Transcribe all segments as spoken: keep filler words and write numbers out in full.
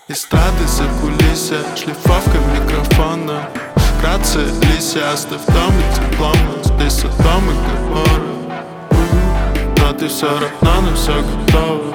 Эстрады за кулисья, шлифовка микрофона, грация лися, оставь дом и дипломы, здесь от дома говорю. Но ты все равно на все готова.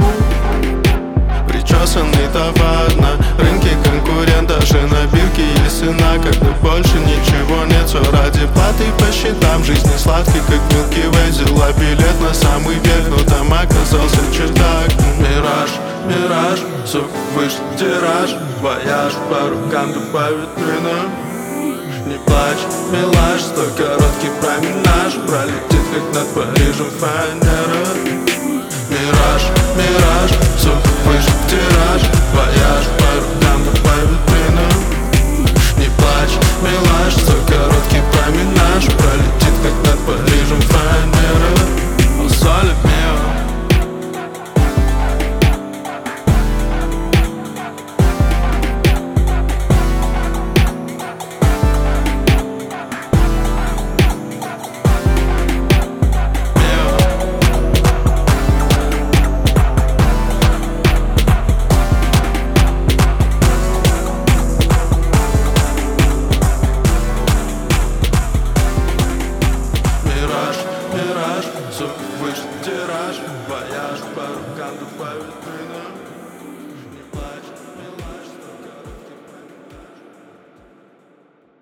Причесанный товар на рынке, конкурент, даже на бирке есть цена. Когда больше ничего нет, все ради платы по счетам. Жизнь не сладкий, как Milky Way, взяла билет на самый верх, но там оказался чердак. Мираж, мираж, звук вышел тираж, вояж по рукам, по витринам. Не плачь, милаш, стой, короткий променаж пролетит, как над Парижем фанера. Мираж, мираж, звук вышел тираж, вояж по рукам, по витринам. Не плачь, милаш, стой, короткий променаж пролетит, как над Парижем фанера. О соле мио. Мираж, звук вышел тираж, вояж по рукам, по витринам.